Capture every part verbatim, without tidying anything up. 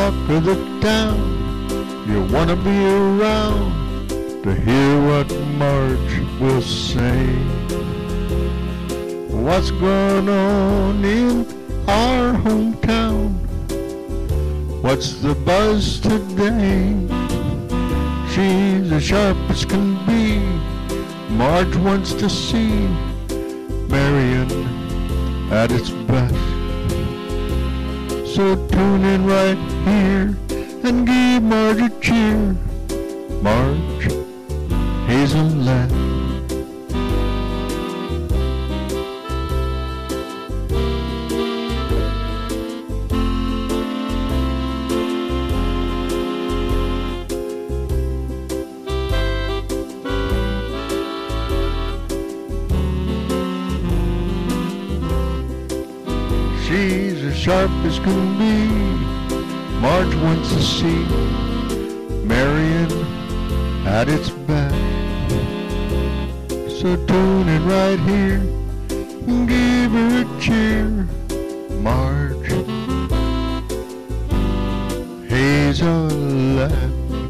talk of the town. You want to be around to hear what Marge will say. What's going on in our hometown? What's the buzz today? She's as sharp as can be. Marge wants to see Marion at its best. So tune in right here and give Marge a cheer. Marge Hazelett. She's as sharp as can be. Marge wants to see Marion at its best. So tune in right here and give her a cheer. Marge Hazelett.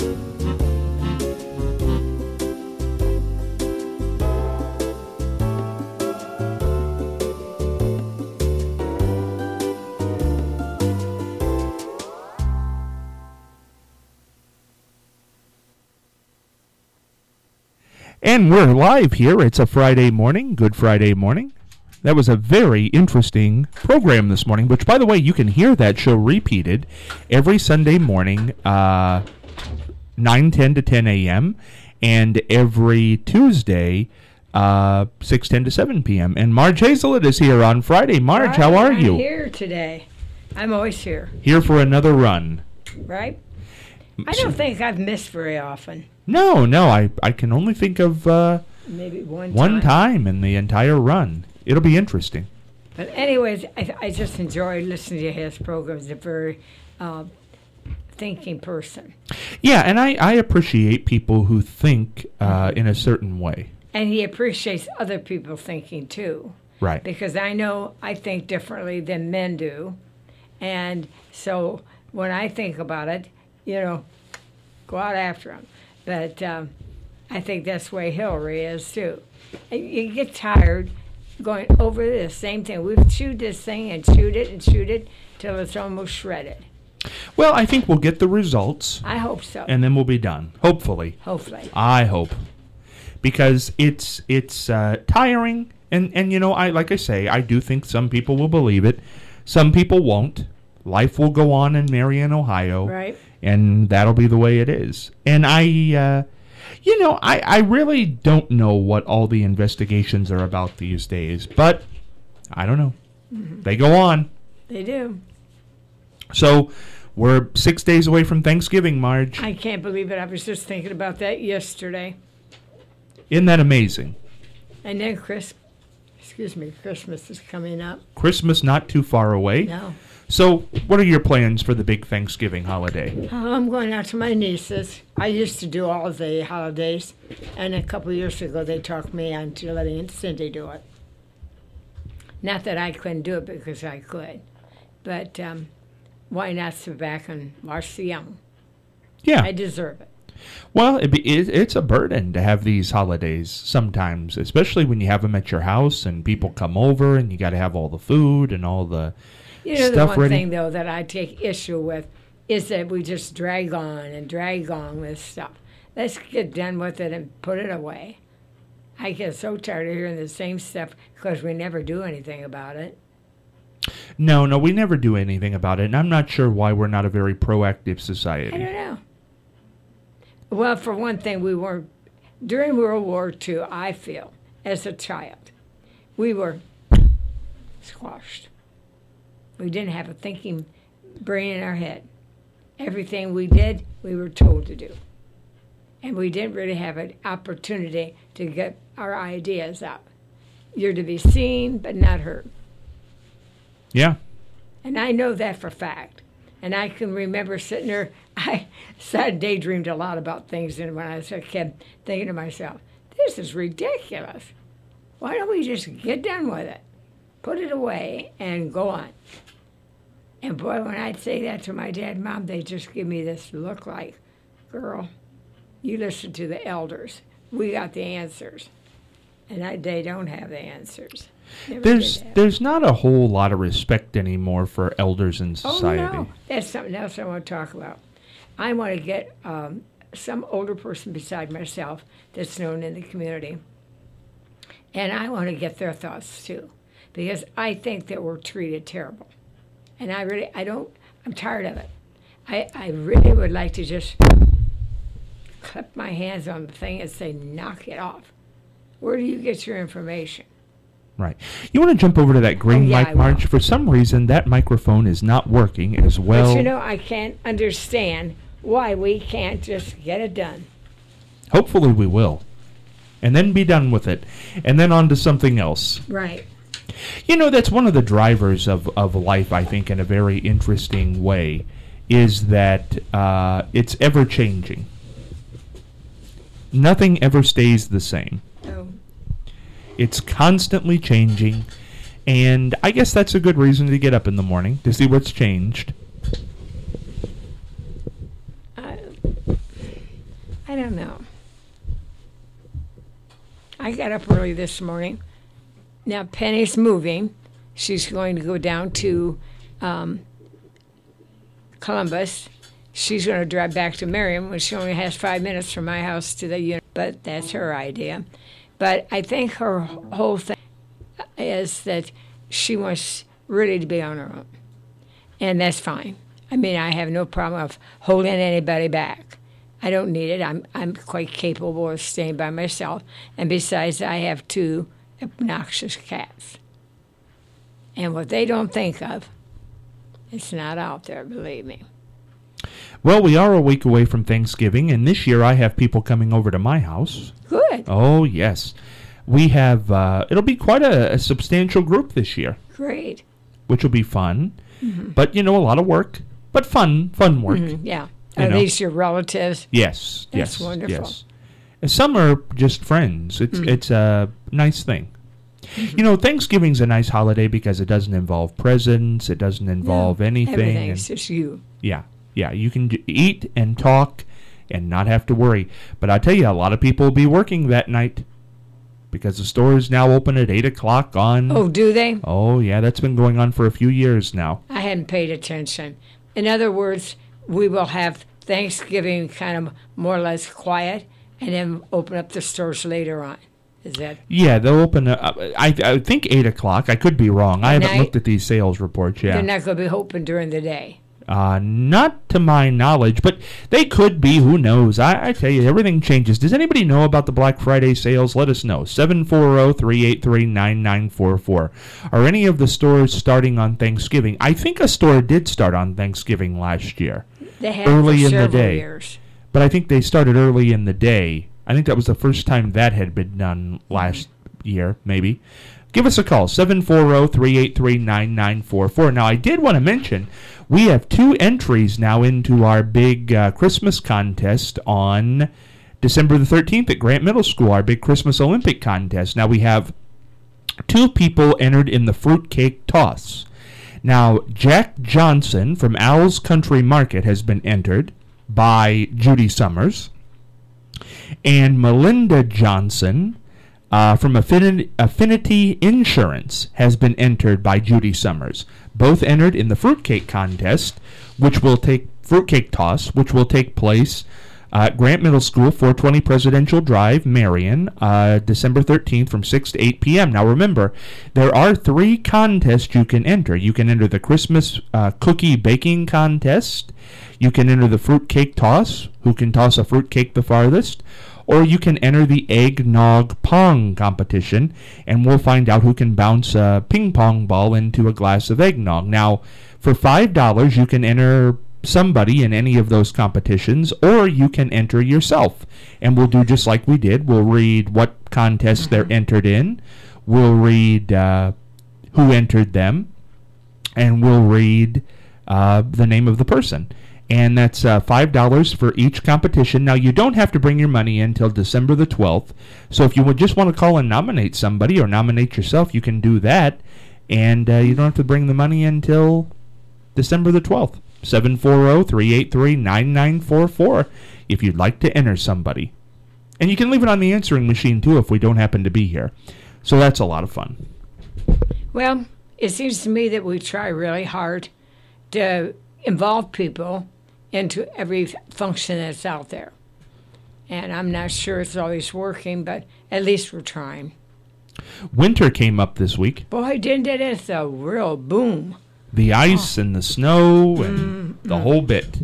And we're live here. It's a Friday morning, Good Friday morning. That was a very interesting program this morning, which, by the way, you can hear that show repeated every Sunday morning, uh, nine ten to ten a.m., and every Tuesday, uh, six ten to seven p.m. And Marge Hazelett is here on Friday. Marge, Right, how are I'm you? here today. I'm always here, Here for another run. right? I don't think I've missed very often. No, no, I, I can only think of uh, Maybe one time. one time in the entire run. It'll be interesting. But anyways, I, I just enjoy listening to his program. He's a very uh, thinking person. Yeah, and I, I appreciate people who think uh, in a certain way. And he appreciates other people thinking too. Right. Because I know I think differently than men do. And so when I think about it, you know, go out after them. But um, I think that's the way Hillary is too. And you get tired going over the same thing. We've chewed this thing and chewed it and chewed it till it's almost shredded. Well, I think we'll get the results, I hope so. and then we'll be done. Hopefully. Hopefully. I hope. Because it's it's uh, tiring, and, and, you know, I like I say, I do think some people will believe it. Some people won't. Life will go on in Marion, Ohio. Right. And that'll be the way it is. And I, uh, you know, I, I really don't know what all the investigations are about these days. But I don't know. Mm-hmm. They go on. They do. So we're six days away from Thanksgiving, Marge. I can't believe it. I was just thinking about that yesterday. Isn't that amazing? And then Chris, excuse me, Christmas is coming up. Christmas not too far away. No. So what are your plans for the big Thanksgiving holiday? Oh, I'm going out to my nieces. I used to do all the holidays, and a couple of years ago they talked me into letting Cindy do it. Not that I couldn't do it because I could, but um, why not sit back and watch the young? Yeah. I deserve it. Well, it be, it, it's a burden to have these holidays sometimes, especially when you have them at your house and people come over and you got to have all the food and all the You know, the stuff one ready. thing, though, that I take issue with is that we just drag on and drag on with stuff. Let's get done with it and put it away. I get so tired of hearing the same stuff because we never do anything about it. No, no, we never do anything about it, and I'm not sure why we're not a very proactive society. I don't know. Well, for one thing, we were, during World War Two, I feel, as a child, we were squashed. We didn't have a thinking brain in our head. Everything we did, we were told to do. And we didn't really have an opportunity to get our ideas out. You're to be seen, but not heard. Yeah. And I know that for a fact. And I can remember sitting there, I sat daydreamed a lot about things, and when I was a kid, thinking to myself, this is ridiculous. Why don't we just get done with it, put it away, and go on? And boy, when I'd say that to my dad and mom, they'd just give me this look like, girl, you listen to the elders. We got the answers. And I, they don't have the answers. Never There's did have. there's not a whole lot of respect anymore for elders in society. Oh, no. That's something else I want to talk about. I want to get um, some older person beside myself that's known in the community. And I want to get their thoughts, too. Because I think that we're treated terrible. And I really, I don't, I'm tired of it. I, I really would like to just clap my hands on the thing and say, knock it off. Where do you get your information? Right. You want to jump over to that green Oh, yeah, mic, I will. Marge? For some reason, that microphone is not working as well. But you know, I can't understand why we can't just get it done. Hopefully we will. And then be done with it. And then on to something else. Right. You know, that's one of the drivers of, of life, I think, in a very interesting way, is that uh, it's ever-changing. Nothing ever stays the same. Oh. It's constantly changing, and I guess that's a good reason to get up in the morning, to see what's changed. I, I don't know. I got up early this morning. Now, Penny's moving. She's going to go down to um, Columbus. She's going to drive back to Merriam when she only has five minutes from my house to the unit. But that's her idea. But I think her whole thing is that she wants really to be on her own. And that's fine. I mean, I have no problem of holding anybody back. I don't need it. I'm I'm quite capable of staying by myself. And besides, I have two obnoxious cats. And what they don't think of, it's not out there, believe me. Well, we are a week away from Thanksgiving, and this year I have people coming over to my house. Good. Oh, yes. We have, uh, it'll be quite a, a substantial group this year, Great. which will be fun. Mm-hmm. But, you know, a lot of work, but fun, fun work. Mm-hmm. Yeah. You Are know. these your relatives? Yes, That's yes, wonderful. yes. And some are just friends. It's Mm. it's a nice thing. Mm-hmm. You know, Thanksgiving's a nice holiday because it doesn't involve presents. It doesn't involve No, anything. Everything's and- just you. Yeah, yeah. You can j- eat and talk and not have to worry. But I tell you, a lot of people will be working that night because the store is now open at eight o'clock on. Oh, do they? Oh, yeah. That's been going on for a few years now. I hadn't paid attention. In other words, we will have Thanksgiving kind of more or less quiet and then open up the stores later on. Is that? Yeah, they'll open. Uh, I I think eight o'clock. I could be wrong. I And haven't I- looked at these sales reports yet. They're not going to be open during the day. Uh, not to my knowledge, but they could be. Who knows? I, I tell you, everything changes. Does anybody know about the Black Friday sales? Let us know. seven four zero, three eight three, nine nine four four. Are any of the stores starting on Thanksgiving? I think a store did start on Thanksgiving last year, They have Early for in the several day. years. but I think they started early in the day. I think that was the first time that had been done last year, maybe. Give us a call, seven four zero, three eight three, nine nine four four. Now, I did want to mention, we have two entries now into our big uh, Christmas contest on December the thirteenth at Grant Middle School, our big Christmas Olympic contest. Now, we have two people entered in the fruitcake toss. Now, Jack Johnson from Al's Country Market has been entered by Judy Summers, and Melinda Johnson uh, from Affin- Affinity Insurance has been entered by Judy Summers. Both entered in the fruitcake contest, which will take fruitcake toss, which will take place uh, at Grant Middle School, four twenty Presidential Drive, Marion, uh, December thirteenth from six to eight p.m. Now remember, there are three contests you can enter. You can enter the Christmas uh, cookie baking contest. You can enter the fruitcake toss, who can toss a fruitcake the farthest, or you can enter the eggnog pong competition, and we'll find out who can bounce a ping pong ball into a glass of eggnog. Now, for five dollars, you can enter somebody in any of those competitions, or you can enter yourself. And we'll do just like we did. We'll read what contests they're entered in. We'll read uh, who entered them, and we'll read uh, the name of the person. And that's uh, five dollars for each competition. Now, you don't have to bring your money in until December the twelfth. So if you would just want to call and nominate somebody or nominate yourself, you can do that. And uh, you don't have to bring the money in until December the twelfth. seven four zero, three eight three, nine nine four four if you'd like to enter somebody. And you can leave it on the answering machine, too, if we don't happen to be here. So that's a lot of fun. Well, it seems to me that we try really hard to involve people into every function that's out there. And I'm not sure it's always working, but at least we're trying. Winter came up this week. Boy, didn't it? It's a real boom. The ice oh. and the snow and mm, the mm. whole bit.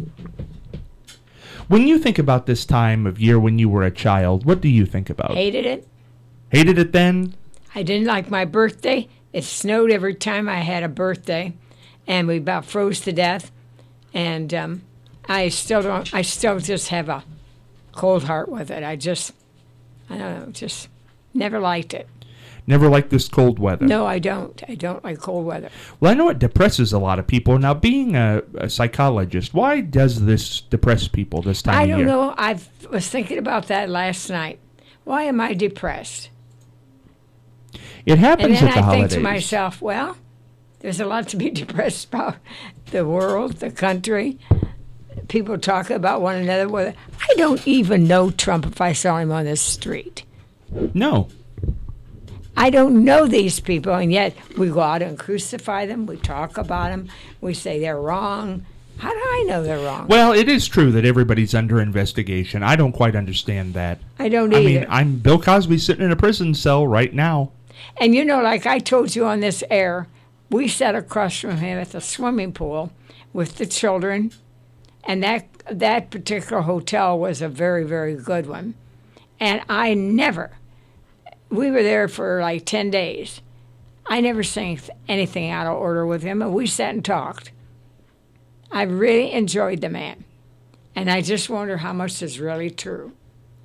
When you think about this time of year when you were a child, what do you think about? Hated it. Hated it then? I didn't like my birthday. It snowed every time I had a birthday, and we about froze to death. And um, I still don't. I still just have a cold heart with it. I just, I don't know, just never liked it. Never liked this cold weather? No, I don't. I don't like cold weather. Well, I know it depresses a lot of people. Now, being a, a psychologist, why does this depress people this time I of year? I don't know. I was thinking about that last night. Why am I depressed? It happens at the holidays. And then I think to myself, well, there's a lot to be depressed about. The world, the country. People talk about one another. Whether I don't even know Trump if I saw him on the street. No. I don't know these people, and yet we go out and crucify them. We talk about them. We say they're wrong. How do I know they're wrong? Well, it is true that everybody's under investigation. I don't quite understand that. I don't either. I mean, I'm Bill Cosby sitting in a prison cell right now. And, you know, like I told you on this air, we sat across from him at the swimming pool with the children, and that that particular hotel was a very, very good one. And I never... We were there for like ten days. I never sang anything out of order with him, and we sat and talked. I really enjoyed the man, and I just wonder how much is really true.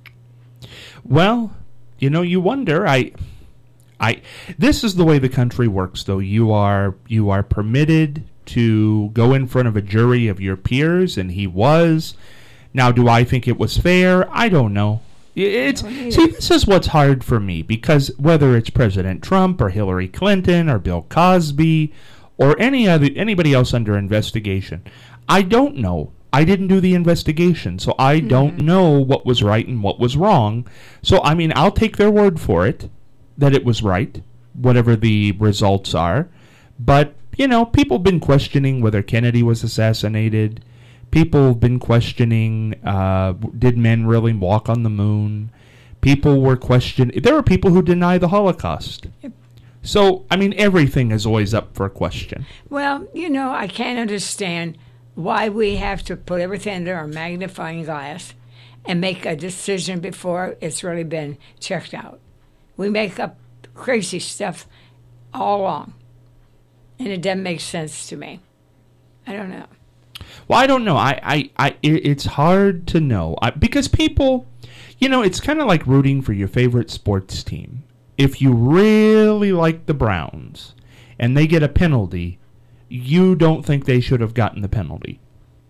Well, you know, you wonder. I, I. This is the way the country works, though. You are you are permitted to go in front of a jury of your peers, and he was. Now, do I think it was fair? I don't know. It's see, this is what's hard for me, because whether it's President Trump or Hillary Clinton or Bill Cosby or any other anybody else under investigation, I don't know. I didn't do the investigation, so I mm-hmm. don't know what was right and what was wrong. So, I mean, I'll take their word for it that it was right, whatever the results are. But, you know, people have been questioning whether Kennedy was assassinated. People have been questioning, uh, did men really walk on the moon? People were questioning. There are people who deny the Holocaust. Yep. So, I mean, everything is always up for question. Well, you know, I can't understand why we have to put everything under a magnifying glass and make a decision before it's really been checked out. We make up crazy stuff all along, and it doesn't make sense to me. I don't know. Well, I don't know. I, I, I it's hard to know I, because people, you know, it's kind of like rooting for your favorite sports team. If you really like the Browns and they get a penalty, you don't think they should have gotten the penalty.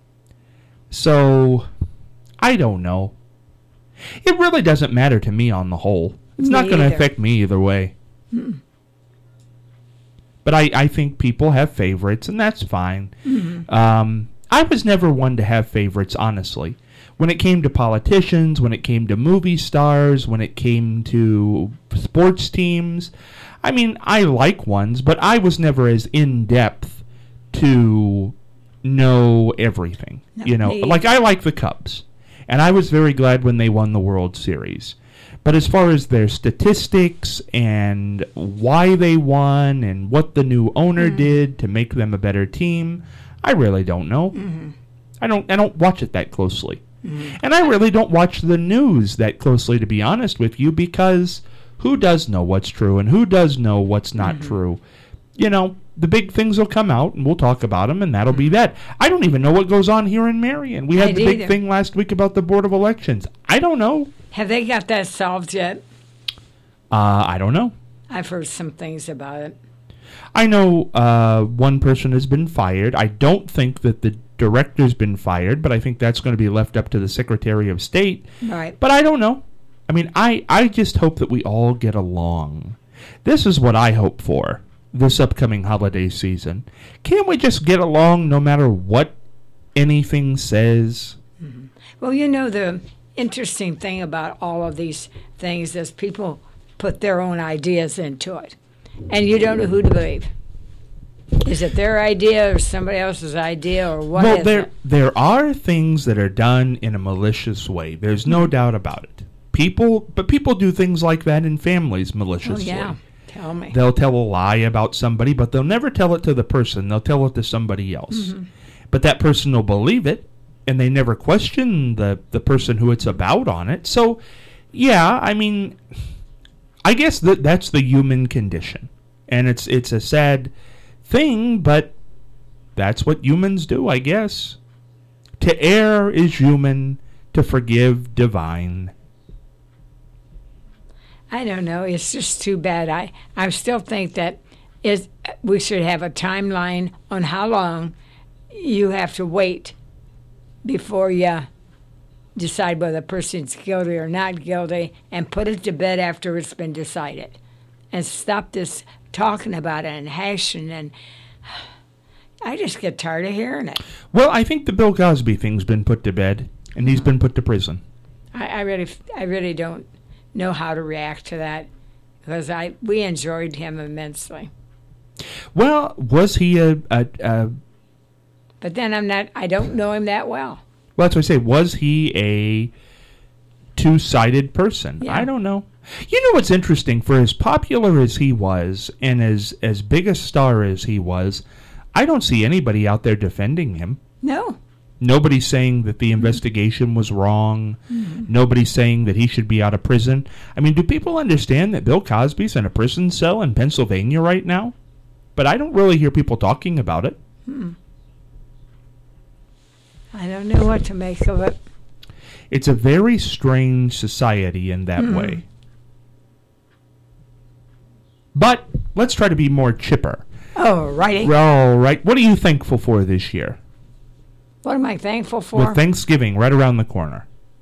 So, I don't know. It really doesn't matter to me on the whole. It's me not going to affect me either way. Mm-mm. But I, I think people have favorites, and that's fine. Mm-hmm. Um, I was never one to have favorites, honestly. When it came to politicians, when it came to movie stars, when it came to sports teams, I mean, I like ones, but I was never as in-depth to know everything. No, you know, me. Like I like the Cubs, and I was very glad when they won the World Series. But as far as their statistics and why they won and what the new owner mm-hmm. did to make them a better team, I really don't know. Mm-hmm. I don't I don't watch it that closely. Mm-hmm. And I really don't watch the news that closely, to be honest with you, because who does know what's true and who does know what's not mm-hmm. true? You know, the big things will come out and we'll talk about them, and that'll mm-hmm. be that. I don't even know what goes on here in Marion. We had I the big either. thing last week about the Board of Elections. I don't know. Have they got that solved yet? Uh, I don't know. I've heard some things about it. I know uh, one person has been fired. I don't think that the director's been fired, but I think that's going to be left up to the Secretary of State. Right. But I don't know. I mean, I, I just hope that we all get along. This is what I hope for. this upcoming holiday season. Can't we just get along no matter what anything says? Mm-hmm. Well, you know, the interesting thing about all of these things is people put their own ideas into it, and you don't know who to believe. Is it their idea or somebody else's idea or what? Well, is there it? there are things that are done in a malicious way. There's no doubt about it. People, but people do things like that in families maliciously. Oh, yeah. Tell me. They'll tell a lie about somebody, but they'll never tell it to the person. They'll tell it to somebody else. Mm-hmm. But that person will believe it, and they never question the, the person who it's about on it. So, yeah, I mean, I guess that that's the human condition. And it's it's a sad thing, but that's what humans do, I guess. To err is human, to forgive divine. I don't know. It's just too bad. I, I still think that is we should have a timeline on how long you have to wait before you decide whether a person's guilty or not guilty, and put it to bed after it's been decided. And stop this talking about it and hashing. And I just get tired of hearing it. Well, I think the Bill Cosby thing's been put to bed, and he's been put to prison. I, I really, I really don't know how to react to that, because I we enjoyed him immensely. Well, was he a, a, a but then I'm not I don't know him that well. Well, that's what I say. Was he a two-sided person? Yeah. I don't know. You know what's interesting? For as popular as he was, and as as big a star as he was, I don't see anybody out there defending him. No. Nobody's saying that the investigation was wrong. Mm-hmm. Nobody's saying that he should be out of prison. I mean, do people understand that Bill Cosby's in a prison cell in Pennsylvania right now? But I don't really hear people talking about it. Hmm. I don't know what to make of it. It's a very strange society in that mm-hmm. way. But let's try to be more chipper. Oh, righty. All right. What are you thankful for this year? What am I thankful for? With Thanksgiving right around the corner.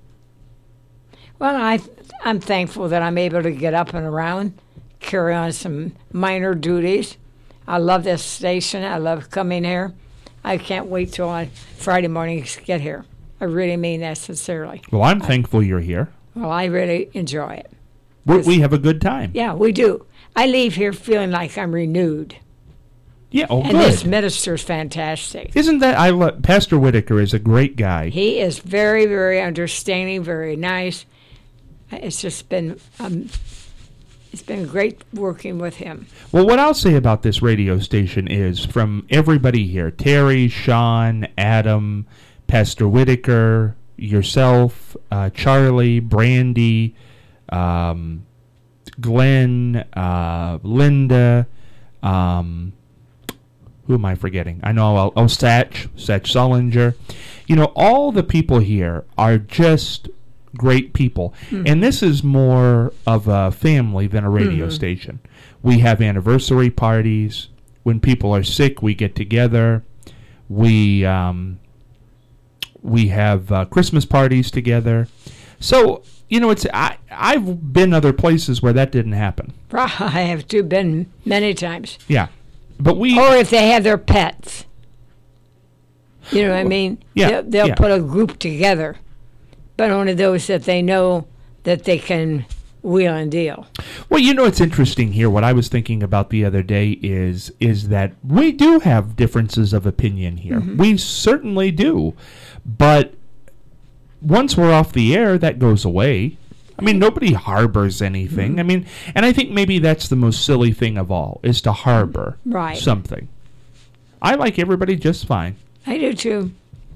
Well, I, I'm thankful that I'm able to get up and around, carry on some minor duties. I love this station. I love coming here. I can't wait till on Friday morning to get here. I really mean that sincerely. Well, I'm I, thankful you're here. Well, I really enjoy it. We're, we have a good time. Yeah, we do. I leave here feeling like I'm renewed. Yeah, oh, and good. this minister's fantastic. Isn't that, I love, Pastor Whitaker is a great guy. He is very, very understanding, very nice. It's just been, um, it's been great working with him. Well, what I'll say about this radio station is, from everybody here, Terry, Sean, Adam, Pastor Whitaker, yourself, uh, Charlie, Brandy, um, Glenn, uh, Linda, um... who am I forgetting? I know, oh, oh Satch, Satch Sullinger. You know, all the people here are just great people. Mm-hmm. And this is more of a family than a radio mm-hmm. station. We have anniversary parties. When people are sick, we get together. We um, we have uh, Christmas parties together. So, you know, it's I, I've been other places where that didn't happen. I have too, been many times. Yeah. But we, or if they have their pets, you know what I mean? Yeah, they'll, they'll yeah. put a group together, but only those that they know that they can wheel and deal. Well, you know what's interesting here? What I was thinking about the other day is is that we do have differences of opinion here. Mm-hmm. We certainly do, but once we're off the air, that goes away. I mean, nobody harbors anything. Mm-hmm. I mean, and I think maybe that's the most silly thing of all, is to harbor right. something. I like everybody just fine. I do too.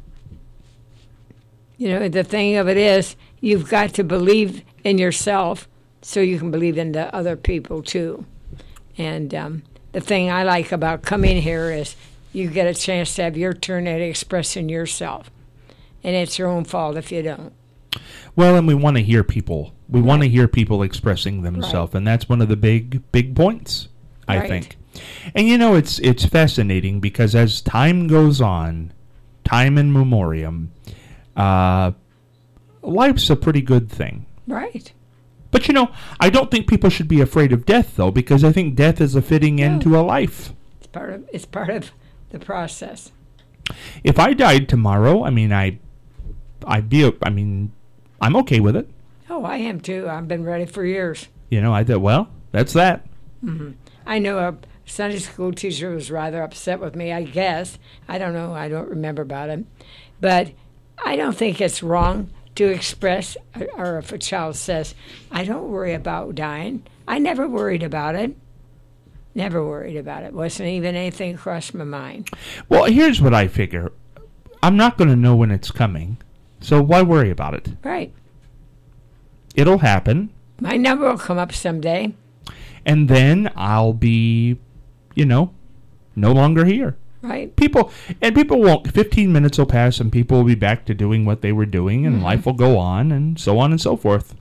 You know, the thing of it is, you've got to believe in yourself so you can believe in the other people too. And um, the thing I like about coming here is you get a chance to have your turn at expressing yourself. And it's your own fault if you don't. Well, and we want to hear people. We right. want to hear people expressing themselves, right. and that's one of the big, big points, I right. think. And you know, it's it's fascinating because as time goes on, time in memoriam, uh, life's a pretty good thing. Right. But, you know, I don't think people should be afraid of death, though, because I think death is a fitting No. end to a life. It's part of it's part of the process. If I died tomorrow, I mean, I, I'd be, I mean, I'm okay with it. Oh, I am too. I've been ready for years. You know, I thought, well, that's that. hmm I know a Sunday school teacher was rather upset with me, I guess. I don't know. I don't remember about it. But I don't think it's wrong to express, or if a child says, I don't worry about dying. I never worried about it. Never worried about it. Wasn't even anything crossed my mind. Well, here's what I figure. I'm not going to know when it's coming, so why worry about it? Right. It'll happen, My number will come up someday. and then I'll be, you know, no longer here. Right. People, and people won't, fifteen minutes will pass, and people will be back to doing what they were doing, and Mm-hmm. life will go on, and so on and so forth.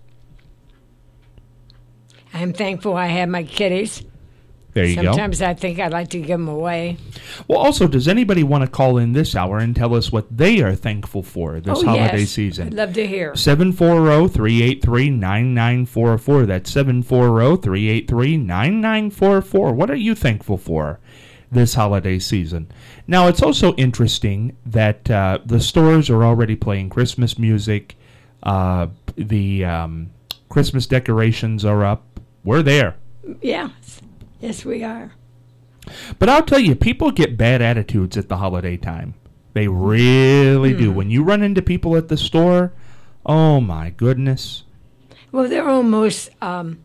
I'm thankful I have my kitties. There you go. Sometimes I think I'd like to give them away. Well, also, does anybody want to call in this hour and tell us what they are thankful for this oh, holiday yes. season? I'd love to hear. seven four zero, three eight three, nine nine four four. That's seven four zero, three eight three, nine nine four four. What are you thankful for this holiday season? Now, it's also interesting that uh, the stores are already playing Christmas music. Uh, the um, Christmas decorations are up. We're there. Yeah. Yes, we are. But I'll tell you, people get bad attitudes at the holiday time. They really do. When you run into people at the store, oh my goodness. Well, they're almost um,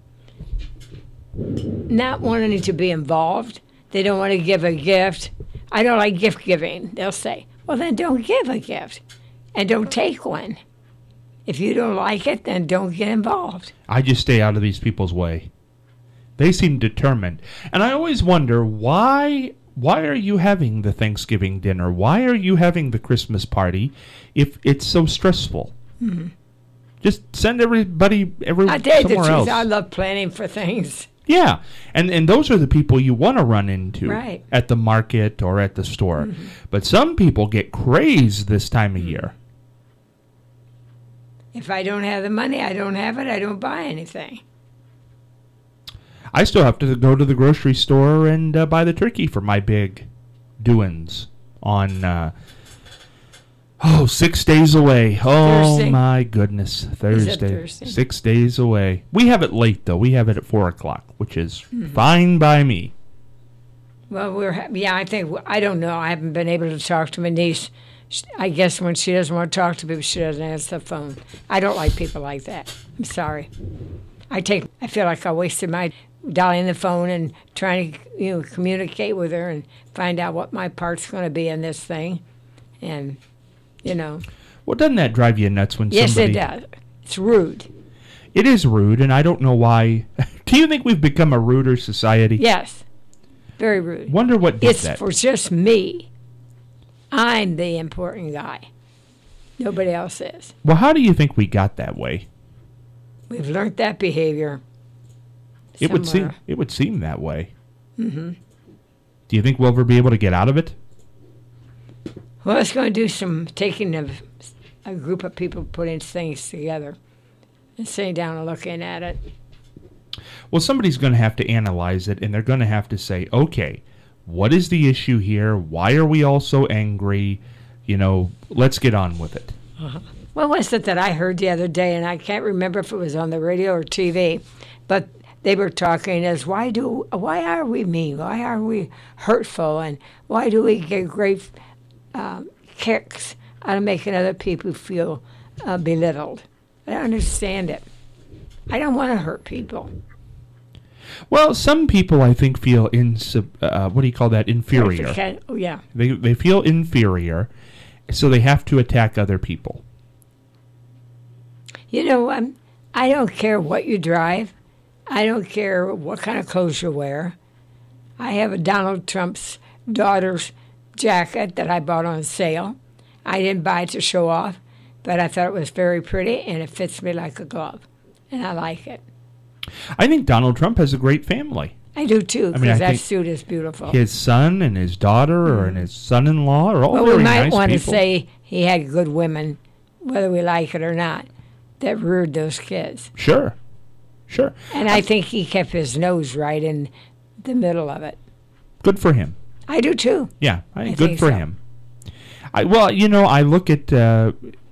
not wanting to be involved. They don't want to give a gift. I don't like gift giving. They'll say, well, then don't give a gift and don't take one. If you don't like it, then don't get involved. I just stay out of these people's way. They seem determined. And I always wonder, why why are you having the Thanksgiving dinner? Why are you having the Christmas party if it's so stressful? Mm-hmm. Just send everybody every, I tell you the somewhere truth, else. I love planning for things. Yeah, and and those are the people you want to run into Right. at the market or at the store. Mm-hmm. But some people get crazed this time of year. If I don't have the money, I don't have it, I don't buy anything. I still have to go to the grocery store and uh, buy the turkey for my big doings on, uh, oh, six days away. Oh, Thursday. my goodness. Thursday. Thursday? Six days away. We have it late, though. We have it at four o'clock, which is Mm-hmm. fine by me. Well, we're ha- yeah. I think I don't know. I haven't been able to talk to my niece. Sh- I guess when she doesn't want to talk to people, she doesn't answer the phone. I don't like people like that. I'm sorry. I take. I feel like I wasted my dialing the phone and trying to you know communicate with her and find out what my part's going to be in this thing, and you know. Well, doesn't that drive you nuts when Yes, somebody... it does. It's rude. It is rude, and I don't know why. Do you think we've become a ruder society? Yes, very rude. Wonder what did It's that. for just me. I'm the important guy. Nobody else is. Well, how do you think we got that way? We've learned that behavior. It would seem somewhere. it would seem that way. Mm-hmm. Do you think we'll ever be able to get out of it? Well, it's going to do some taking of a group of people putting things together and sitting down and looking at it. Well, somebody's going to have to analyze it, and they're going to have to say, okay, what is the issue here? Why are we all so angry? You know, let's get on with it. What was it that I heard the other day, and I can't remember if it was on the radio or T V, but they were talking as why do why are we mean? Why are we hurtful? And why do we get great um, kicks out of making other people feel uh, belittled? I don't understand it. I don't want to hurt people. Well, some people, I think, feel in uh, what do you call that? Inferior. Okay. Oh, yeah. They they feel inferior, so they have to attack other people. You know, um, I don't care what you drive. I don't care what kind of clothes you wear. I have a Donald Trump's daughter's jacket that I bought on sale. I didn't buy it to show off, but I thought it was very pretty, and it fits me like a glove, and I like it. I think Donald Trump has a great family. I do, too, because I mean, I that think suit is beautiful. His son and his daughter or and his son-in-law are all Well, very we might nice want to people. say he had good women, whether we like it or not, that reared those kids. Sure. Sure. And I think he kept his nose right in the middle of it. Good for him. I do too. Yeah, I, I good think for so. him. I well, you know, I look at uh,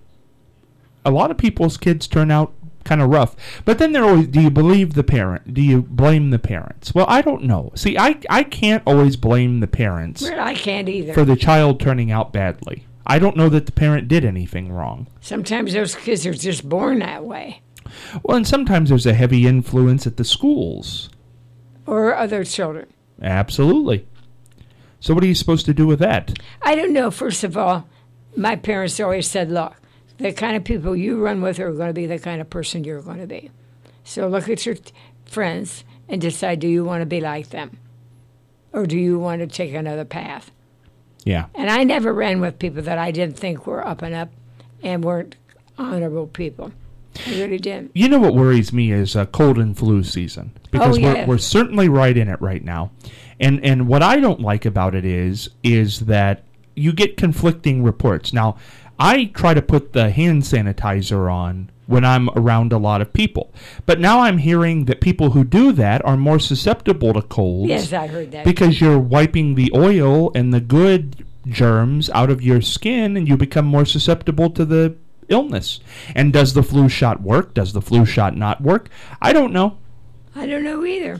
a lot of people's kids turn out kind of rough, but then they're always, do you believe the parent? Do you blame the parents? Well, I don't know. See, I I can't always blame the parents Well, I can't either. for the child turning out badly. I don't know that the parent did anything wrong. Sometimes those kids are just born that way, Well, and sometimes there's a heavy influence at the schools. or other children. Absolutely. So what are you supposed to do with that? I don't know. First of all, my parents always said, look, the kind of people you run with are going to be the kind of person you're going to be. So look at your t- friends and decide, do you want to be like them? Or do you want to take another path? Yeah. And I never ran with people that I didn't think were up and up and weren't honorable people. I really didn't. You know what worries me is uh, cold and flu season, because Oh, yeah. we're, we're certainly right in it right now. And and what I don't like about it is is that you get conflicting reports. Now, I try to put the hand sanitizer on when I'm around a lot of people. But now I'm hearing that people who do that are more susceptible to colds. Yes, I heard that. Because you're wiping the oil and the good germs out of your skin, and you become more susceptible to the illness. And does the flu shot work? Does the flu shot not work? I don't know. I don't know either.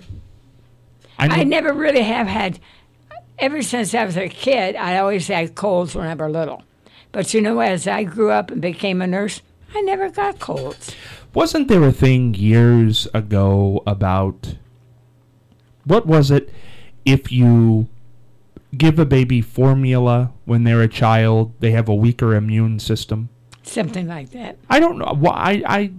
I, know, I never really have had, ever since I was a kid, I always had colds when I was little. But you know, as I grew up and became a nurse, I never got colds. Wasn't there a thing years ago about, what was it, if you give a baby formula when they're a child, they have a weaker immune system? Something like that. I don't know. Well, I, I,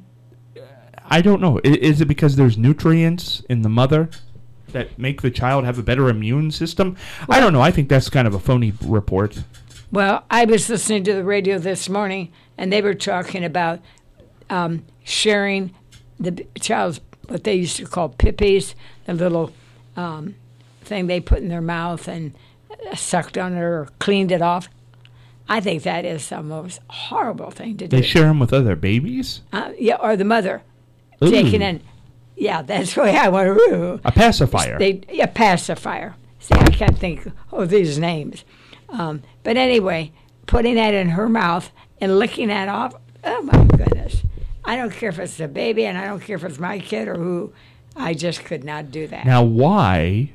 I don't know. I- Is it because there's nutrients in the mother that make the child have a better immune system? I don't know. I think that's kind of a phony report. Well, I was listening to the radio this morning, and they were talking about um, sharing the b- child's, what they used to call pippies, the little um, thing they put in their mouth and uh, sucked on it or cleaned it off. I think that is the most horrible thing to do. They share them with other babies? uh, yeah, or the mother Ooh. taking in. Yeah, that's the way I want to. A pacifier. They a pacifier. See, I can't think of these names. Um, but anyway, putting that in her mouth and licking that off. Oh my goodness! I don't care if it's the baby, and I don't care if it's my kid or who. I just could not do that. Now, why?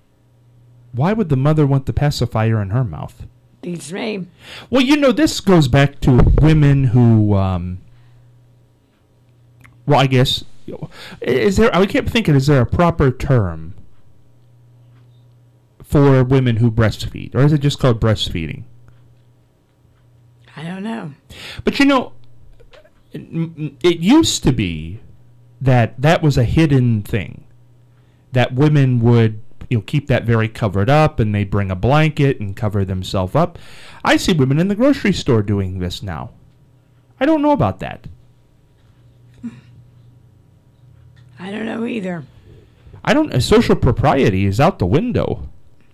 Why would the mother want the pacifier in her mouth? Beats me. Well, you know, this goes back to women who, um, well, I guess, is there, I kept thinking, is there a proper term for women who breastfeed? Or is it just called breastfeeding? I don't know. But, you know, it, it used to be that that was a hidden thing, that women would, you know, keep that very covered up, and they bring a blanket and cover themselves up. I see women in the grocery store doing this now. I don't know about that. I don't know either. I don't. Uh, social propriety is out the window.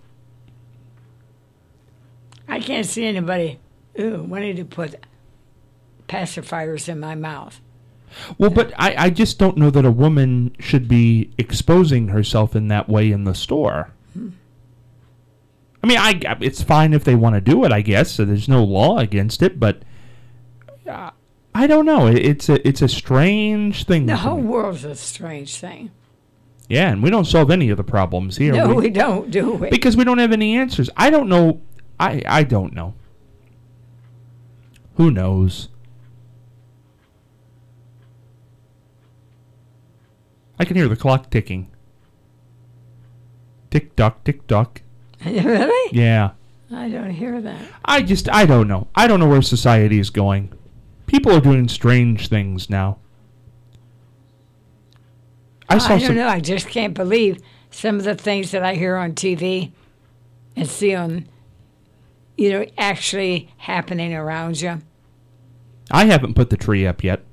I can't see anybody ooh, wanting to put pacifiers in my mouth. Well, but I, I just don't know that a woman should be exposing herself in that way in the store. I mean, I, it's fine if they want to do it, I guess. So there's no law against it, but uh, I don't know. It, it's a it's a strange thing. The to whole me. world's a strange thing. Yeah, and we don't solve any of the problems here. No, We- we don't, do we? because we don't have any answers. I don't know. I I don't know. Who knows? I can hear the clock ticking. Tick tock, tick tock. Really? Yeah. I don't hear that. I just, I don't know. I don't know where society is going. People are doing strange things now. I saw I don't some. know. I just can't believe some of the things that I hear on T V and see on, you know, actually happening around you. I haven't put the tree up yet.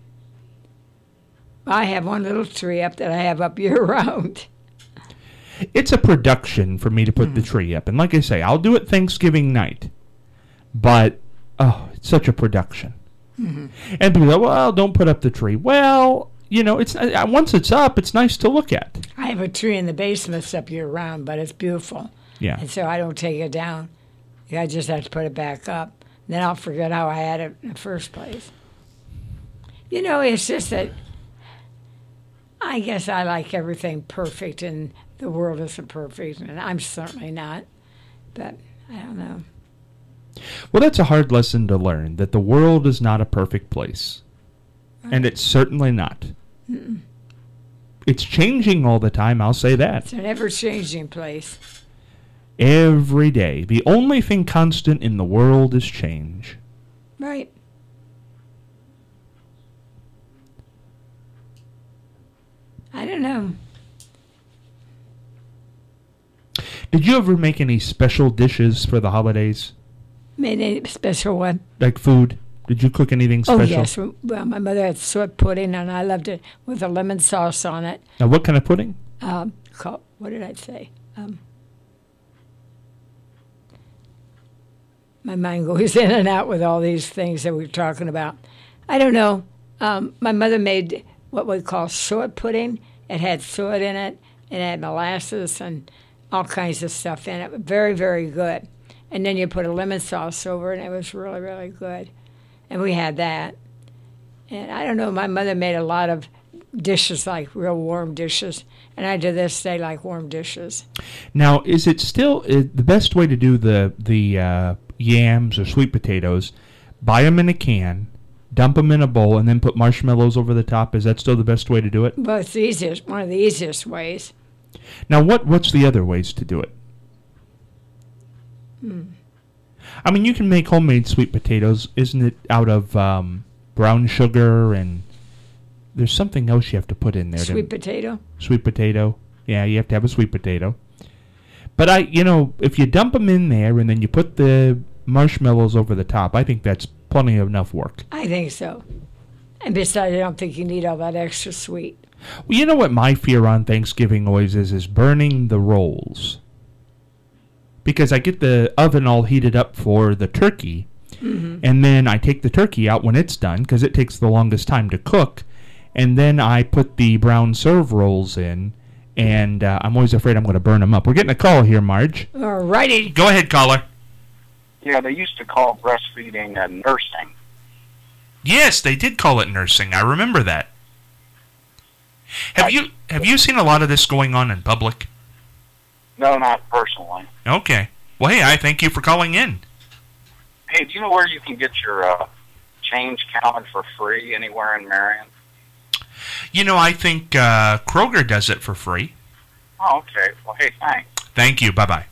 I have one little tree up that I have up year round. It's a production for me to put the tree up. And like I say, I'll do it Thanksgiving night. But, oh, it's such a production. Mm-hmm. And people go, well, don't put up the tree. Well, you know, it's uh, once it's up, it's nice to look at. I have a tree in the basement that's up year round, but it's beautiful. Yeah. And so I don't take it down. I just have to put it back up. Then I'll forget how I had it in the first place. You know, it's just that I guess I like everything perfect, and the world isn't perfect, and I'm certainly not. But I don't know. Well, that's a hard lesson to learn, that the world is not a perfect place. Right. And it's certainly not. Mm-mm. It's changing all the time, I'll say that. It's an ever-changing place. Every day. The only thing constant in the world is change. Right. I don't know. Did you ever make any special dishes for the holidays? Made any special one? Like food? Did you cook anything special? Oh, yes. Well, my mother had sweet pudding, and I loved it with a lemon sauce on it. Now, what kind of pudding? Um, called, what did I say? Um, my mind goes in and out with all these things that we're talking about. I don't know. Um, my mother made what we call suet pudding. It had suet in it, and it had molasses and all kinds of stuff in it. Very, very good. And then you put a lemon sauce over it, and it was really, really good. And we had that. And I don't know, my mother made a lot of dishes, like real warm dishes. And I to this day like warm dishes. Now, is it still uh, the best way to do the, the uh, yams or sweet potatoes? Buy them in a can, dump them in a bowl, and then put marshmallows over the top. Is that still the best way to do it? Well, it's the easiest, one of the easiest ways. Now, what what's the other ways to do it? Hmm. I mean, you can make homemade sweet potatoes, isn't it, out of um, brown sugar, and there's something else you have to put in there. Sweet to, potato? Sweet potato. Yeah, you have to have a sweet potato. But, I, you know, if you dump them in there and then you put the marshmallows over the top, I think that's plenty of enough work. I think so. And besides, I don't think you need all that extra sweet. Well, you know what my fear on Thanksgiving always is, is burning the rolls. Because I get the oven all heated up for the turkey, mm-hmm. and then I take the turkey out when it's done, because it takes the longest time to cook, and then I put the brown serve rolls in, and uh, I'm always afraid I'm going to burn them up. We're getting a call here, Marge. All righty. Go ahead, caller. Yeah, they used to call breastfeeding uh, nursing. Yes, they did call it nursing. I remember that. Have I, you have you seen a lot of this going on in public? No, not personally. Okay. Well, hey, I thank you for calling in. Hey, do you know where you can get your uh, change counted for free anywhere in Marion? You know, I think uh, Kroger does it for free. Oh, okay. Well, hey, thanks. Thank you. Bye-bye.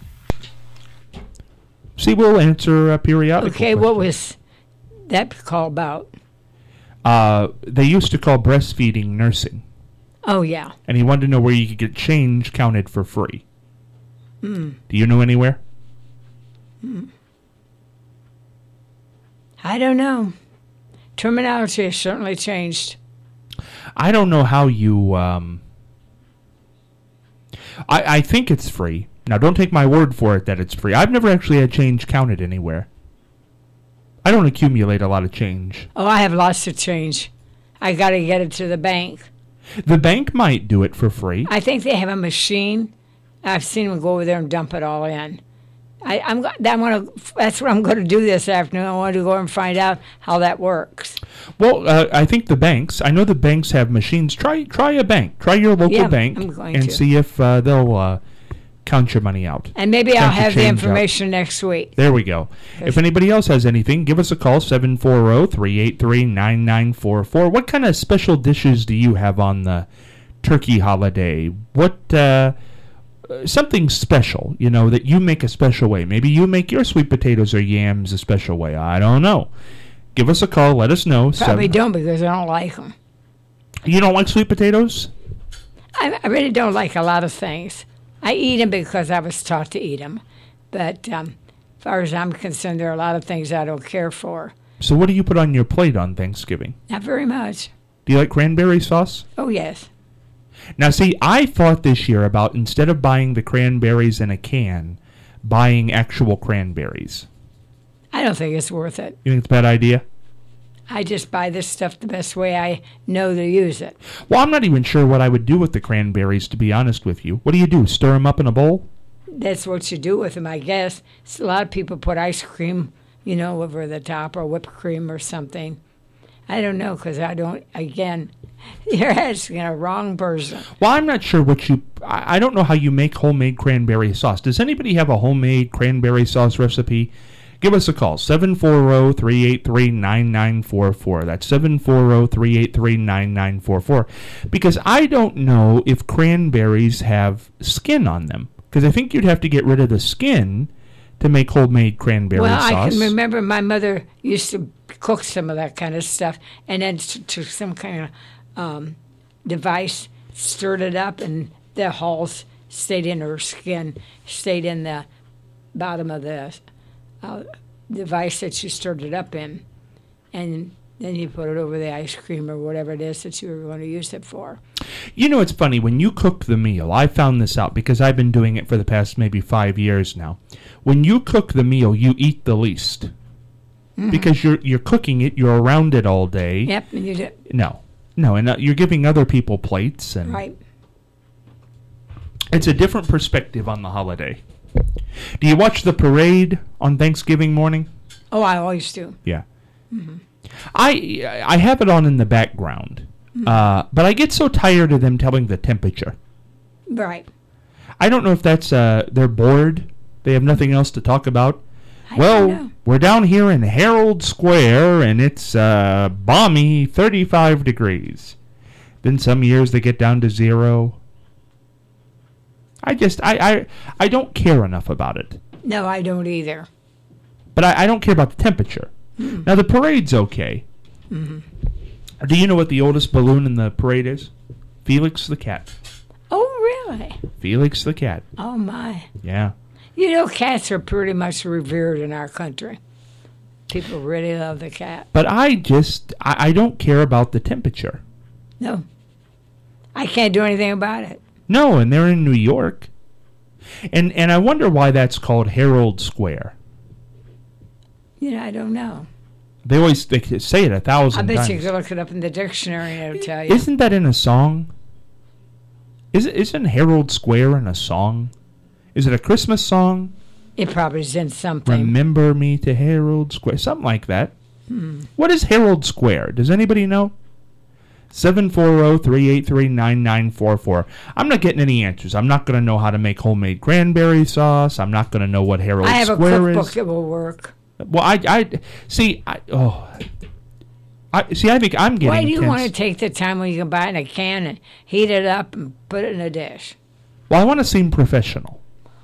See, we'll answer uh, periodical Okay, questions. what was that call about? Uh, they used to call breastfeeding nursing. Oh, yeah. And he wanted to know where you could get change counted for free. Mm. Do you know anywhere? Mm. I don't know. Terminology has certainly changed. I don't know how you... Um, I, I think it's free. Now, don't take my word for it that it's free. I've never actually had change counted anywhere. I don't accumulate a lot of change. Oh, I have lots of change. I got to get it to the bank. The bank might do it for free. I think they have a machine. I've seen them go over there and dump it all in. I, I'm, I'm gonna, that's what I'm going to do this afternoon. I want to go and find out how that works. Well, uh, I think the banks, I know the banks have machines. Try try a bank. Try your local yeah, bank I'm going and to. see if uh, they'll uh, count your money out. And maybe Count I'll your have the change out. information next week. There we go. If anybody else has anything, give us a call, seven four zero, three eight three, nine nine four four. What kind of special dishes do you have on the turkey holiday? What... Uh, something special, you know, that you make a special way. Maybe you make your sweet potatoes or yams a special way. I don't know. Give us a call. Let us know. Probably Seven. don't because I don't like them. You don't like sweet potatoes? I, I really don't like a lot of things. I eat them because I was taught to eat them. But um, as far as I'm concerned, there are a lot of things I don't care for. So what do you put on your plate on Thanksgiving? Not very much. Do you like cranberry sauce? Oh, yes. Now, see, I thought this year about, instead of buying the cranberries in a can, buying actual cranberries. I don't think it's worth it. You think it's a bad idea? I just buy this stuff the best way I know to use it. Well, I'm not even sure what I would do with the cranberries, to be honest with you. What do you do, stir them up in a bowl? That's what you do with them, I guess. So a lot of people put ice cream, you know, over the top or whipped cream or something. I don't know, because I don't, again, you're asking a wrong person. Well, I'm not sure what you, I I don't know how you make homemade cranberry sauce. Does anybody have a homemade cranberry sauce recipe? Give us a call, seven four zero, three eight three, nine nine four four. That's seven four zero, three eight three, nine nine four four. Because I don't know if cranberries have skin on them. Because I think you'd have to get rid of the skin to make homemade cranberry well, sauce. Well, I can remember my mother used to cook some of that kind of stuff, and then took some kind of um, device, stirred it up, and the hulls stayed in her skin, stayed in the bottom of the uh, device that you stirred it up in, and then you put it over the ice cream or whatever it is that you were going to use it for. You know, it's funny, when you cook the meal, I found this out because I've been doing it for the past maybe five years now. When you cook the meal, you eat the least. Mm-hmm. Because you're you're cooking it, you're around it all day. Yep, and you do. No, no, and uh, you're giving other people plates. And right. It's a different perspective on the holiday. Do you watch the parade on Thanksgiving morning? Oh, I always do. Yeah. Mm-hmm. I I have it on in the background, mm-hmm. uh, but I get so tired of them telling the temperature. Right. I don't know if that's uh, they're bored. They have nothing else to talk about. I well, don't know. We're down here in Herald Square, and it's uh, balmy thirty-five degrees. Then some years they get down to zero. I just, I, I, I don't care enough about it. No, I don't either. But I, I don't care about the temperature. Mm-hmm. Now, the parade's okay. Mm-hmm. Do you know what the oldest balloon in the parade is? Felix the cat. Oh, really? Felix the cat. Oh, my. Yeah. You know, cats are pretty much revered in our country. People really love the cat. But I just, I, I don't care about the temperature. No. I can't do anything about it. No, and they're in New York. And and I wonder why that's called Herald Square. You know, I don't know. They always they say it a thousand I bet times. you can look it up in the dictionary and it'll tell you. Isn't that in a song? Is it, isn't Herald Square in a song? Is it a Christmas song? It probably is in something. Remember me to Herald Square. Something like that. Hmm. What is Herald Square? Does anybody know? seven four zero, three eight three, nine nine four four. I'm not getting any answers. I'm not going to know how to make homemade cranberry sauce. I'm not going to know what Herald Square is. I have a cookbook that will work. Well, I, I see. I, oh, I see. I think I'm getting. Why do you tense. want to take the time when you can buy it in a can and heat it up and put it in a dish? Well, I want to seem professional.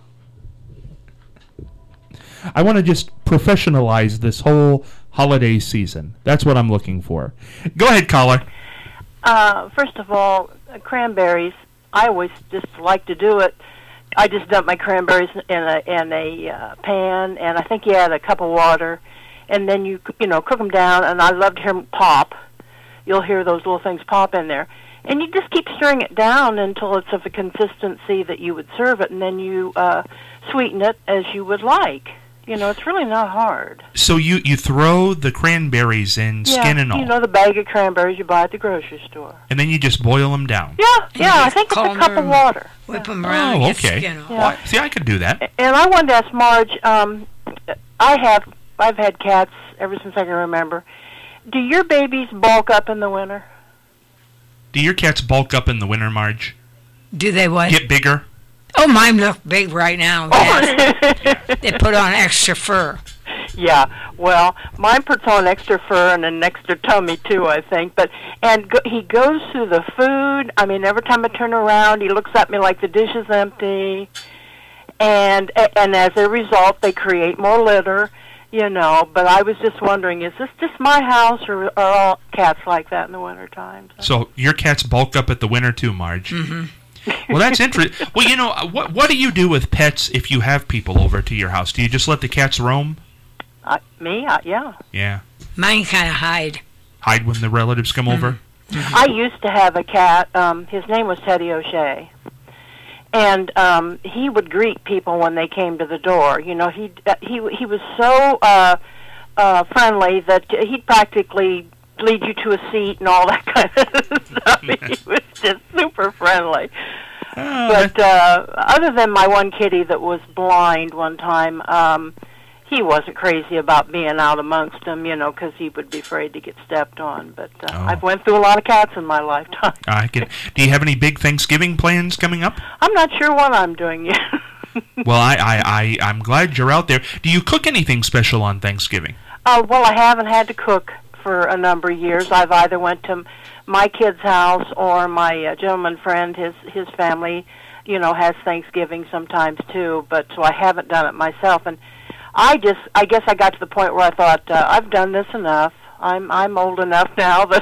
I want to just professionalize this whole holiday season. That's what I'm looking for. Go ahead, caller. Uh, first of all, uh, cranberries. I always just like to do it. I just dump my cranberries in a in a uh, pan, and I think you add a cup of water, and then you you know cook them down. And I love to hear them pop. You'll hear those little things pop in there, and you just keep stirring it down until it's of a consistency that you would serve it, and then you uh, sweeten it as you would like. You know, it's really not hard. So you, you throw the cranberries in, yeah, skin and all. You know, the bag of cranberries you buy at the grocery store. And then you just boil them down. Yeah, and yeah, I think it's a cup of water. Whip yeah. them around oh, and get okay. skin off. Yeah. Well, see, I could do that. And I wanted to ask Marge, um, I have, I've had cats ever since I can remember. Do your babies bulk up in the winter? Do your cats bulk up in the winter, Marge? Do they what? Get bigger? Oh, mine look big right now. Yes. They put on extra fur. Yeah, well, mine puts on extra fur and an extra tummy too, I think. But and go, he goes through the food. I mean, every time I turn around, he looks at me like the dish is empty. And and as a result, they create more litter, you know. But I was just wondering, is this just my house, or are all cats like that in the wintertime? So, so your cats bulk up at the winter too, Marge. Mm-hmm. Well, that's interesting. Well, you know, what what do you do with pets if you have people over to your house? Do you just let the cats roam? Uh, me? Uh, yeah. Yeah. Mine kind of hide. Hide when the relatives come mm-hmm. over? Mm-hmm. I used to have a cat. Um, his name was Teddy O'Shea. And um, he would greet people when they came to the door. You know, he uh, he he was so uh, uh, friendly that he'd practically lead you to a seat and all that kind of stuff. He was just super friendly. Oh, But uh, other than my one kitty that was blind one time, um, he wasn't crazy about being out amongst them, you know, because he would be afraid to get stepped on. But uh, Oh. I've went through a lot of cats in my lifetime. I can. Do you have any big Thanksgiving plans coming up? I'm not sure what I'm doing yet. Well, I, I, I, I'm glad you're out there. Do you cook anything special on Thanksgiving? Uh, well, I haven't had to cook for a number of years. I've either went to my kid's house or my uh, gentleman friend, his his family, you know, has Thanksgiving sometimes too. But so I haven't done it myself, and I just, I guess, I got to the point where I thought uh, I've done this enough. I'm I'm old enough now that.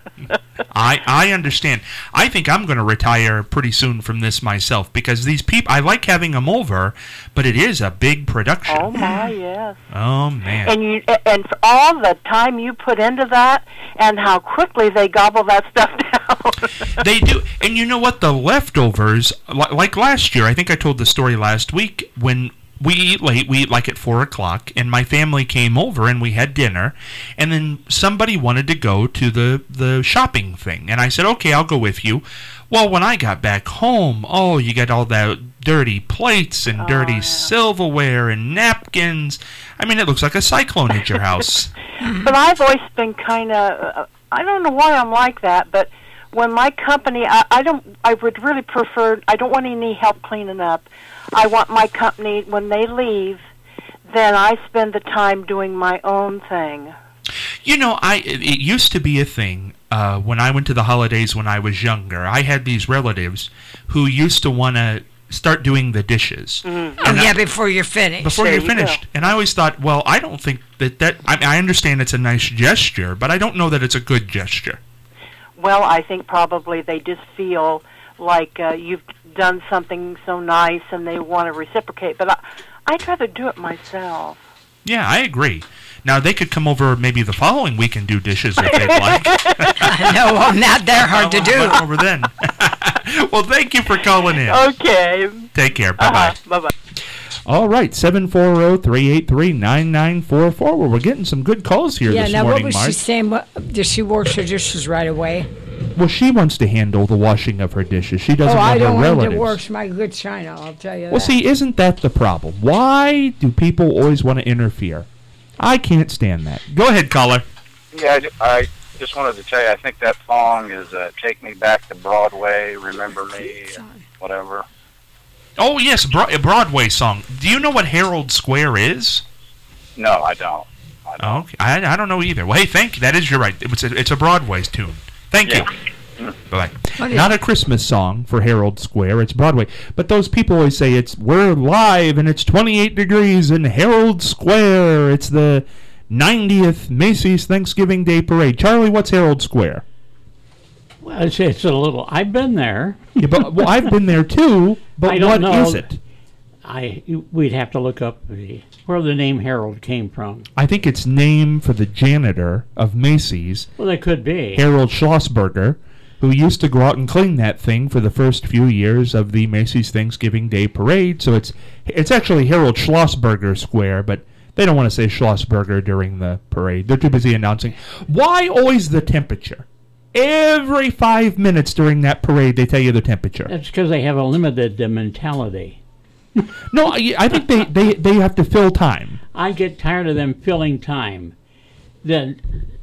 I, I understand. I think I'm going to retire pretty soon from this myself because these people, I like having them over, but it is a big production. Oh my, yes. Oh, man. And you and for all the time you put into that, and how quickly they gobble that stuff down. They do. And you know what? The leftovers, li- like last year, I think I told the story last week, when we eat late, we eat like at four o'clock, and my family came over and we had dinner, and then somebody wanted to go to the, the shopping thing. And I said, okay, I'll go with you. Well, when I got back home, oh, you got all that dirty plates and Oh, dirty yeah. silverware and napkins. I mean, it looks like a cyclone hit your house. But I've always been kind of, uh, I don't know why I'm like that, but when my company, I, I don't, I would really prefer, I don't want any help cleaning up. I want my company, when they leave, then I spend the time doing my own thing. You know, I it it used to be a thing uh, when I went to the holidays when I was younger. I had these relatives who used to want to start doing the dishes. Mm-hmm. Oh, yeah, before you're finished. Before There you're you finished. go. And I always thought, well, I don't think that that... I, mean, I understand it's a nice gesture, but I don't know that it's a good gesture. Well, I think probably they just feel like uh, you've done something so nice and they want to reciprocate. But I, I'd rather do it myself. Yeah, I agree. Now, they could come over maybe the following week and do dishes if they'd like. No, well, not that hard to I'll do. come over then. Well, thank you for calling in. Okay. Take care. Bye-bye. Uh-huh. Bye-bye. All right, seven four zero, three eight three, nine nine four four. Well, we're getting some good calls here Yeah, this now morning, what was Mark. she saying? What, does she wash her dishes right away? Well, she wants to handle the washing of her dishes. She doesn't Oh, I want don't her want relatives. to wash my good china, I'll tell you Well, that. see, isn't that the problem? Why do people always want to interfere? I can't stand that. Go ahead, caller. Yeah, I ju- I just wanted to tell you, I think that song is uh, Take Me Back to Broadway, Remember Me, whatever. Oh, yes, Bro- a Broadway song. Do you know what Herald Square is? No, I don't. I don't. Oh, okay. I, I don't know either. Well, hey, thank you. That is, you're right. It's a, it's a Broadway tune. Thank Yeah. you. Bye. What is- Not a Christmas song for Herald Square. It's Broadway. But those people always say it's we're live and it's twenty-eight degrees in Herald Square. It's the ninetieth Macy's Thanksgiving Day Parade. Charlie, what's Herald Square? Well, it's, it's a little. I've been there. Yeah, but well, I've been there too. But I don't what know. is it? I we'd have to look up the, where the name Harold came from. I think it's named for the janitor of Macy's, Well, it could be. Harold Schlossberger, who used to go out and clean that thing for the first few years of the Macy's Thanksgiving Day Parade. So it's it's actually Harold Schlossberger Square, but they don't want to say Schlossberger during the parade. They're too busy announcing. Why always the temperature? Every five minutes during that parade, they tell you the temperature. That's because they have a limited uh, mentality. No, I, I think they, they, they have to fill time. I get tired of them filling time. Then,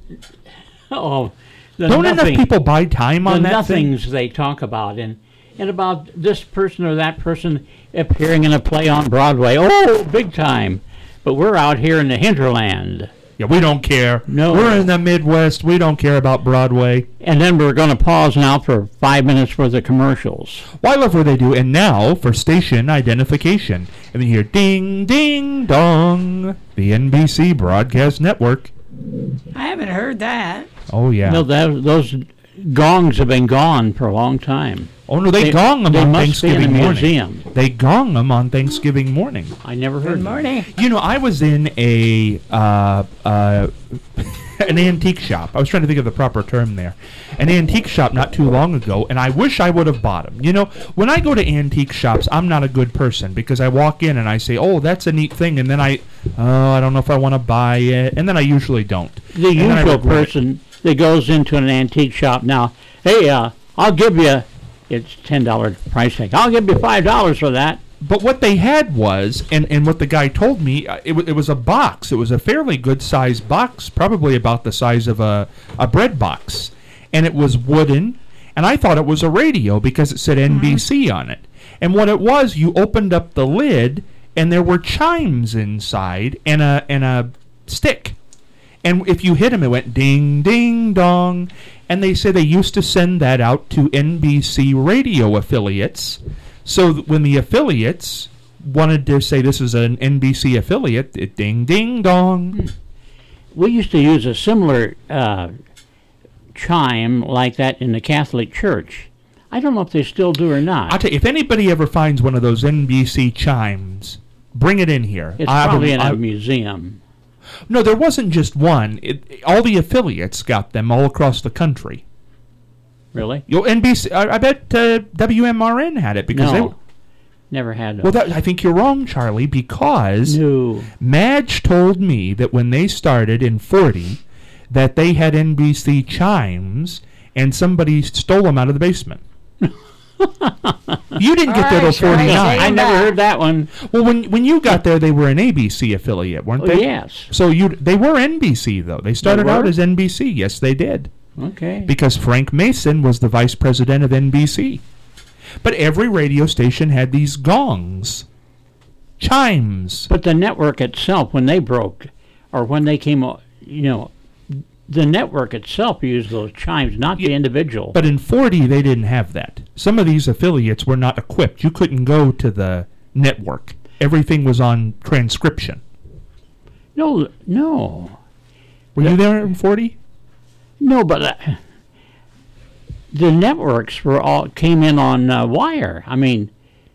oh, the Don't nothing, enough people buy time the on that thing? nothings they talk about, and and about this person or that person appearing in a play on Broadway. Oh, big time! But we're out here in the hinterland. Yeah, we don't care. No. We're in the Midwest. We don't care about Broadway. And then we're going to pause now for five minutes for the commercials. Well, I love what they do. And now for station identification. And then you hear ding, ding, dong. The N B C Broadcast Network. I haven't heard that. Oh, yeah. No, that, those gongs have been gone for a long time. oh, no, they, They- gong them they on must be in a Thanksgiving morning. museum. They gong them on Thanksgiving morning. I never heard Good them. morning. You know, I was in a, uh, uh, an antique shop. I was trying to think of the proper term there. An antique shop not too long ago, and I wish I would have bought them. You know, when I go to antique shops, I'm not a good person because I walk in and I say, oh, that's a neat thing, and then I, oh, I don't know if I want to buy it, and then I usually don't. The And then I usual regret it. person that goes into an antique shop now, hey, uh, I'll give you, it's ten dollars price tag. I'll give you five dollars for that. But what they had was, and, and what the guy told me, uh, it, w- it was a box. It was a fairly good-sized box, probably about the size of a, a bread box. And it was wooden, and I thought it was a radio because it said N B C on it. And what it was, you opened up the lid, and there were chimes inside and a and a stick. And if you hit them, it went ding, ding, dong. And they say they used to send that out to N B C radio affiliates. So th- when the affiliates wanted to say this is an N B C affiliate, it ding, ding, dong. We used to use a similar uh, chime like that in the Catholic Church. I don't know if they still do or not. I'll tell you, if anybody ever finds one of those N B C chimes, bring it in here. It's I- probably in I- a museum. No, there wasn't just one. It, all the affiliates got them all across the country. Really? You know, N B C, I, I bet uh, W M R N had it because they. No. Never had those. Well, that, I think you're wrong, Charlie, because No. Madge told me that when they started in forty, that they had N B C chimes, and somebody stole them out of the basement. You didn't get All there till right, Charlie, forty-nine. say I never back. heard that one. Well, when when you got there, they were an A B C affiliate, weren't Oh, they? yes. So you they were N B C though. They started They out were? as N B C. Yes, they did. Okay. Because Frank Mason was the vice president of N B C. But every radio station had these gongs, chimes. But the network itself, when they broke, or when they came, o- you know, the network itself used those chimes, not the Yeah, individual. But in forty, they didn't have that. Some of these affiliates were not equipped. You couldn't go to the network. Everything was on transcription. no, no, Were you there in forty? no. But uh, the networks were all came in on uh, wire. I mean,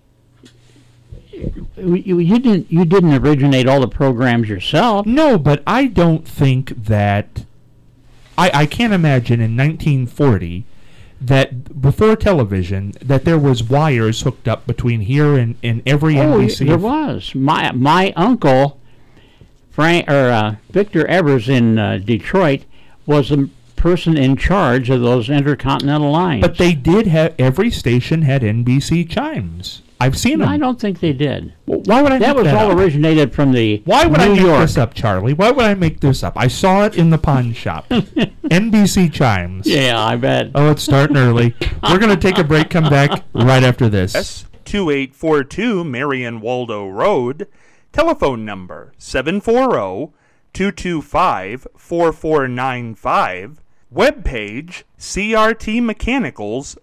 you, you you didn't you didn't originate all the programs yourself. No, but I don't think that. I, I can't imagine in nineteen forty that before television that there was wires hooked up between here and, and every Oh, N B C. there was. My my uncle, Frank or uh, Victor Evers in uh, Detroit, was the person in charge of those intercontinental lines. But they did have every station had N B C chimes. I've seen them. I don't think they did. Well, why would I That make was that all up? originated from the Why would New I make York. this up, Charlie? Why would I make this up? I saw it in the pawn shop. N B C chimes. Yeah, I bet. Oh, it's starting early. We're going to take a break, come back right after this. two eight four two Marion Waldo Road. Telephone number seven four zero, two two five, four four nine five. Webpage c r t mechanicals